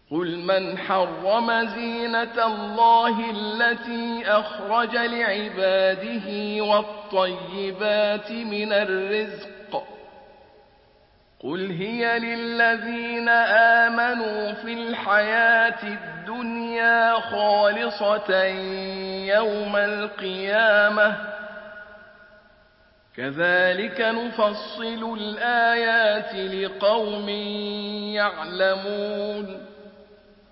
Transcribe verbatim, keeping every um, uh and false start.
قل من حرم زينة الله التي أخرج لعباده والطيبات من الرزق قل هي للذين آمنوا في الحياة الدنيا خالصة يوم القيامة كذلك نفصل الآيات لقوم يعلمون